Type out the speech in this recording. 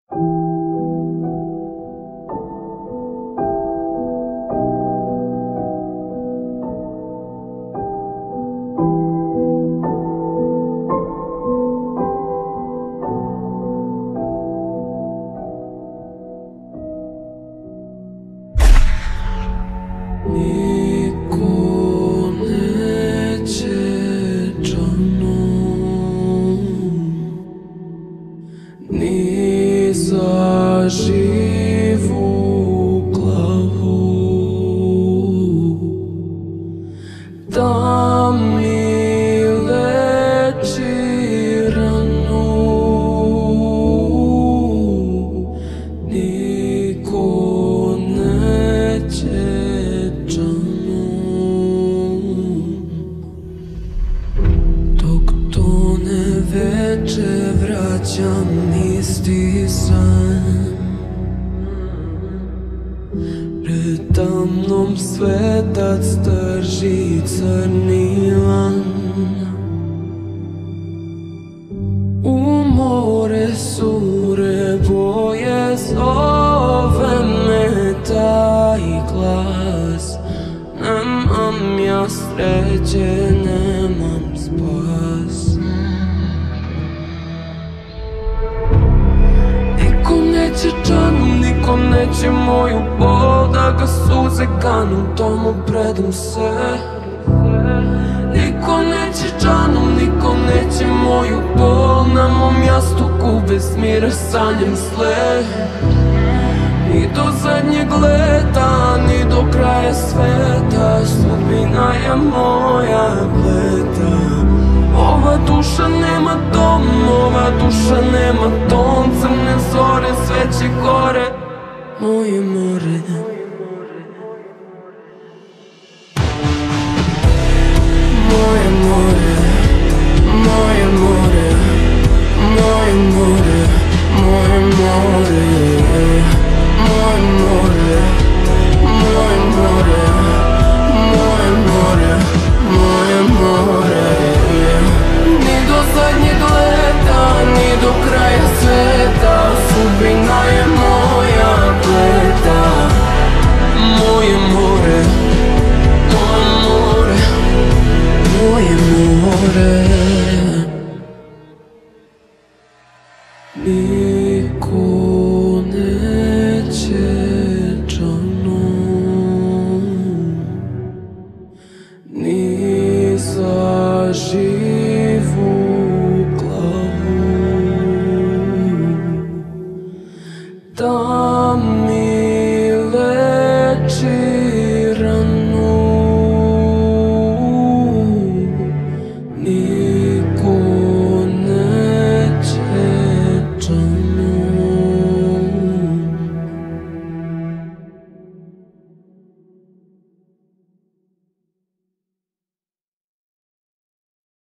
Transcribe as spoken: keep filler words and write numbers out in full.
Niko neće džanom, ni za živu glavu, da mi leči ranu. Niko neće veče vraćam isti san, preda mnom svetac drži crni lan. U more sure boje zove me taj glas, nemam ja sreće, nemam spas. Neće džanom, niko neće moju bol, da ga suze kanu, tomu predam se. Niko neće džanom, niko neće moju bol, na mom jastuku bez mira sanjam sled. Ni do zadnjeg leta, ni do kraja sveta, sudbina je moja pleta. Ova duša nema dom, ova duša nema ton, crne zore, sveće gore, moje more. Moje more, moje more, moje more, moje more, moje more, moje more, moje more, moje more. Ni do zadnjeg leta, ni do kraja sveta, sudbina je moja pleta. Moje more, moje more, moje more.